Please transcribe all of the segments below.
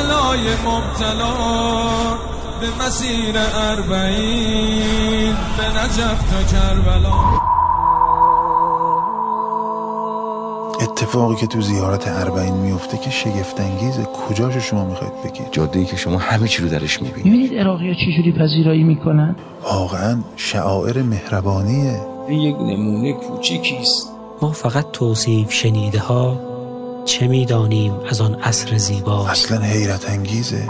بلای مبتلا به مسیر 40 به نجف تا کربلا. اتفاقی که تو زیارت 40 میفته که شگفت انگیزه. کجاشو شما میخواید بگید؟ جاده‌ای که شما همه چی رو درش میبینید. میبینید عراقی‌ها چجوری پذیرایی میکنن؟ واقعا شعائر مهربانیه. این یک نمونه کوچیکیست. ما فقط توصیف شنیده ها چه میدانیم از آن عصر زیبا. اصلا حیرت انگیزه.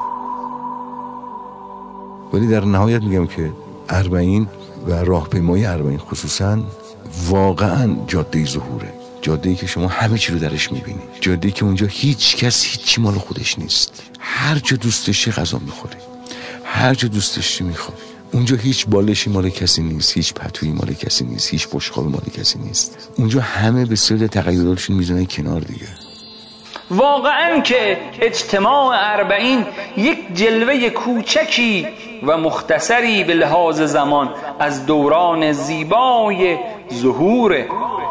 ولی در نهایت میگم که 40 و راهپیمایی 40 خصوصا واقعا جاده ظهوره. جاده‌ای که شما همه چی رو درش میبینید. جاده‌ای که اونجا هیچ کس هیچی مال خودش نیست. هر جا دوست داشتی غذا میخوری، هر جا دوست داشتی میخوری. اونجا هیچ بالشی مال کسی نیست، هیچ پتویی مال کسی نیست، هیچ بشقابی مال کسی نیست. اونجا همه به سر تغییراتشون میزنن کنار دیگه. واقعا که اجتماع 40 یک جلوه کوچکی و مختصری به لحاظ زمان از دوران زیبای ظهوره.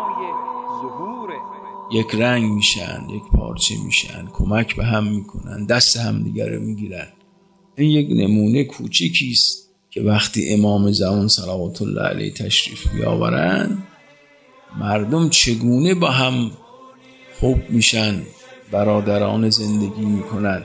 یک رنگ میشن، یک پارچه میشن، کمک به هم میکنن، دست هم دیگر رو میگیرن. این یک نمونه کوچیکیست که وقتی امام زمان صلوات الله علیه تشریف بیاورن مردم چگونه با هم خوب میشن، برادران زندگی میکنن.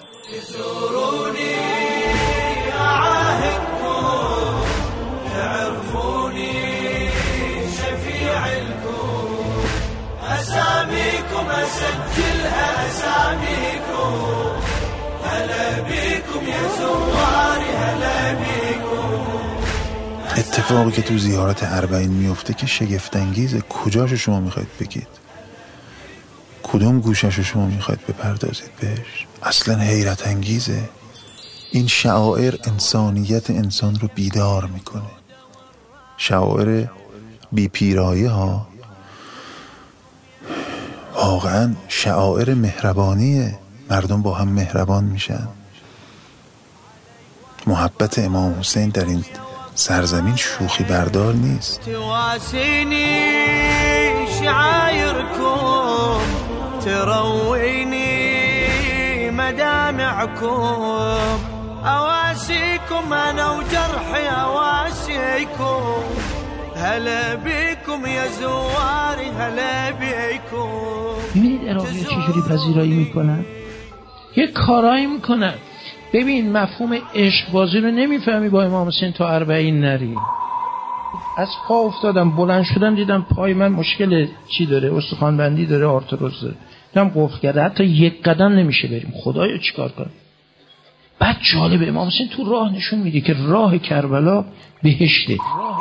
أسجلها أساميكم هلا بيكم يا زواري هلا بيكم. اتفاقی که تو زیارت 40 میفته که شگفت انگیزه. کجاشو شما میخواید بگید؟ کدوم گوششو شما میخواید بپردازید بهش؟ اصلا حیرت انگیزه. این شعائر انسانیت انسان رو بیدار میکنه. شعائر بی پیرایه ها واقعا شعائر مهربانیه. مردم با هم مهربان میشن. محبت امام حسین در این سرزمین شوخی بردار نیست. تواسيني شعايركم ترويني مدامعكم اواسيكم انا وجرحي اواسيكم هلا بيكم يا زواري هلا بيكم. میبینید عراقی‌ها چجوری پذیرایی میکنن؟ یه کارایی میکنن. ببین مفهوم عشق بازی رو نمیفهمی با امام حسین تا 40 نری. از پا افتادم بلند شدم دیدم پای من مشکل چی داره، استخوان بندی داره، آرتروز داره، دیدم قفل کرده، حتی یک قدم نمیشه بریم. خدایا چیکار کنم؟ بعد جالب امام حسین تو راه نشون میده که راه کربلا بهشته.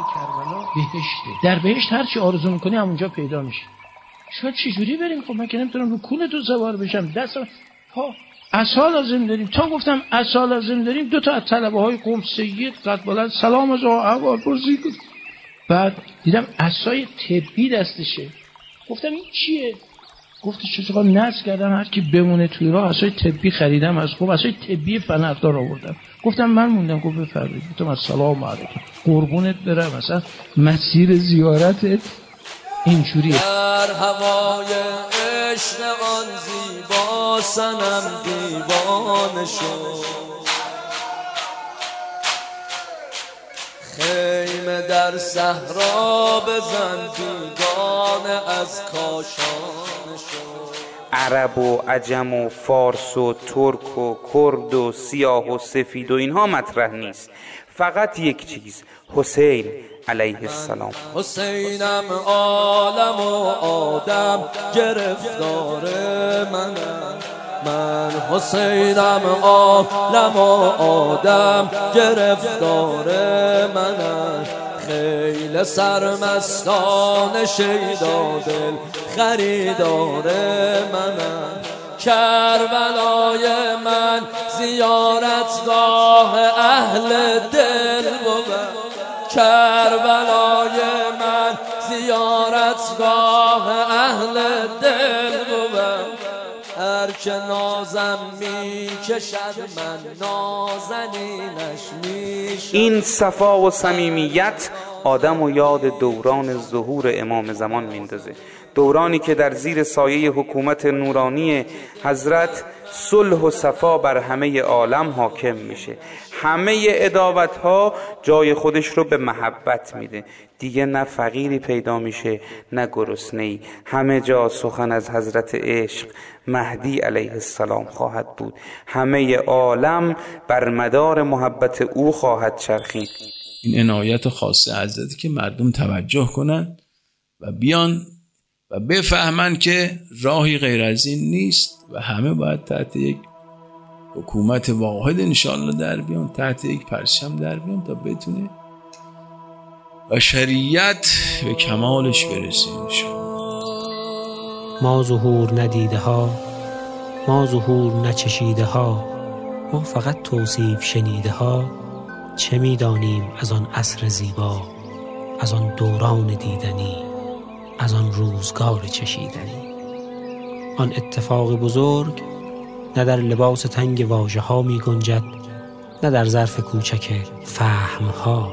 در بهشت هر چی آرزو میکنی همونجا پیدا میشه. شما چجوری بریم؟ خب من که نمیتونم رو کول تو سوار بشم. دستم ها عصا لازم داریم. تا گفتم عصا لازم داریم، 2 تا از طلبه های قم سید قد بلند سلام از احوال پرسی کرد. بعد دیدم عصای طبی دستشه. گفتم این چیه؟ گفتش چطور نصب کردم هر کی بمونه توی راه عصای طبی خریدم از خوب عصای طبی فنردار آوردم. گفتم من موندم. گفت بفرمایید. گفتم السلام علیکم. قربونت برم. مثلا مسیر زیارتت اینجوریه. در هوای عشق آن زیبا سنم دیوانه شد. خیمه در صحرا بزن بیگانه از کاشانه شد. عرب و عجم و فارس و ترک و کرد و سیاه و سفید و اینها مطرح نیست. فقط یک چیز، حسین علیه السلام. حسینم عالم و آدم گرفتار منم. من حسینم عالم و آدم گرفتار منم. خیل سرمستان شیدا دل خریدار منم. کربلای من زیارتگاه اهل دل بود. کربلای من زیارتگاه اهل دل بود. هر که نازم میکشد من نازنینش میشم. این صفا و صمیمیت آدم و یاد دوران ظهور امام زمان میندازه. دورانی که در زیر سایه حکومت نورانی حضرت صلح و صفا بر همه عالم حاکم میشه. همه عداوت ها جای خودش رو به محبت میده. دیگه نه فقیری پیدا میشه نه گرسنه‌ای. همه جا سخن از حضرت عشق مهدی علیه السلام خواهد بود. همه عالم بر مدار محبت او خواهد چرخید. این عنایت خاصه حضرتی که مردم توجه کنن و بیان و بفهمن که راهی غیر از این نیست و همه باید تحت یک حکومت واحد انشاءالله در بیان، تحت یک پرچم در بیان تا بتونه بشریت به کمالش برسه انشاءالله. ما ظهور ندیده ها، ما ظهور نچشیده ها، ما فقط توصیف شنیده ها. چه میدانیم از آن عصر زیبا، از آن دوران دیدنی، از آن روزگار چشیدنی. آن اتفاق بزرگ نه در لباس تنگ واژه ها می گنجد، نه در ظرف کوچک فهم ها.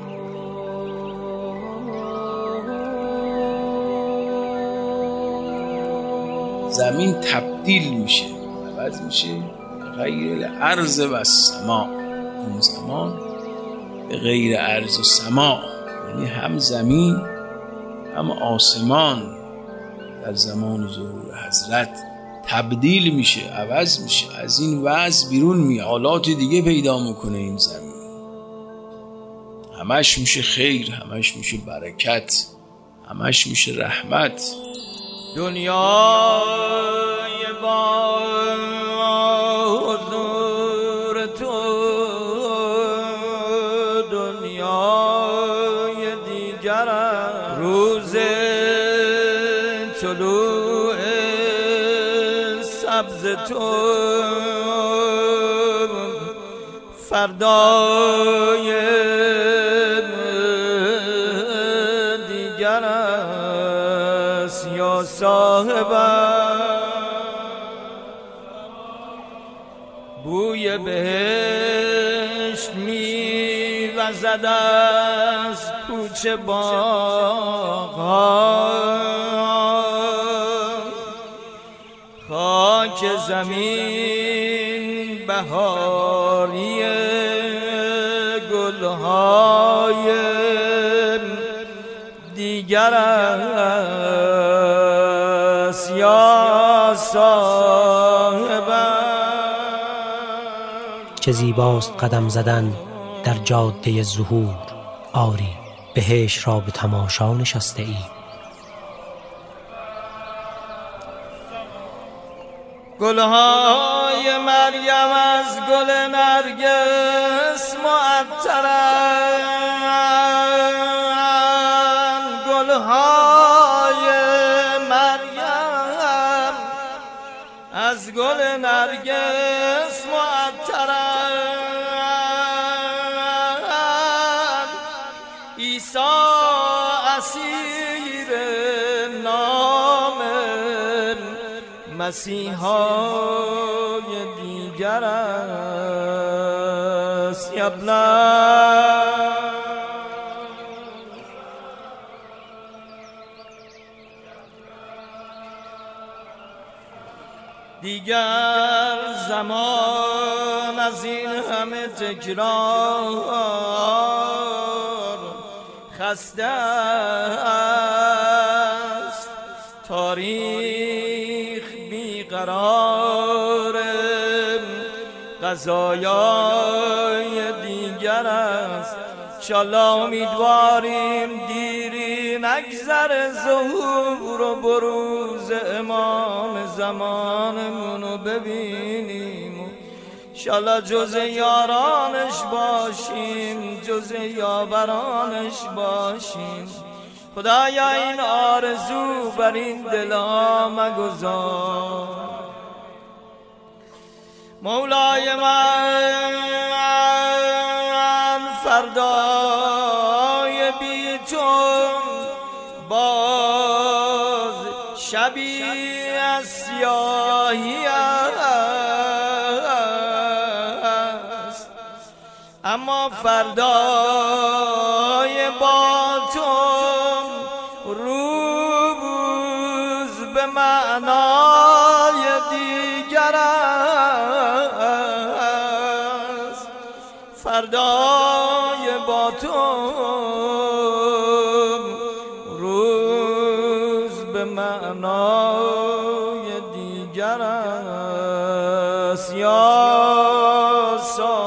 زمین تبدیل میشه، عوض میشه غیر الارض و السماء. اون زمان به غیر ارض و سما، یعنی هم زمین هم آسمان در زمان ظهور حضرت تبدیل میشه، عوض میشه، از این وضع بیرون میاد، حالات دیگه پیدا میکنه. این زمین همش میشه خیر، همش میشه برکت، همش میشه رحمت. دنیای با حضور تو، دنیای دیگر روز طلوع سبز تو، فردای دیگر است یا صاحبم. بوی بهشت می وزد از کوچه باغ‌ها، خاک زمین بهاری گلهای دیگر است یا صاحبم. چه زیباست قدم زدن در جاده ظهور، آری بهشت را به تماشا نشسته ای. گلهای مریم از گل نرگس معطرند، گلهای مریم از گل نرگس معطرند. عیسی اسیر نام مسیحای دیگر است یبنا. دیگر زمان از این همه تکرار خسته است، تاریخ بیقرار قضایای دیگر است. انشالله امیدواریم دیری نگذر ظهور و بروز امام زمانمونو ببینیم. انشالله جز یارانش باشیم، جز یاورانش باشیم. خدایا این آرزو بر این دلها مگذار. مولای من فردای بی تو باز شبی از سیاهی است، اما فردای با تو روز به معنای دیگر است. تو روز به معنای دیگر است یا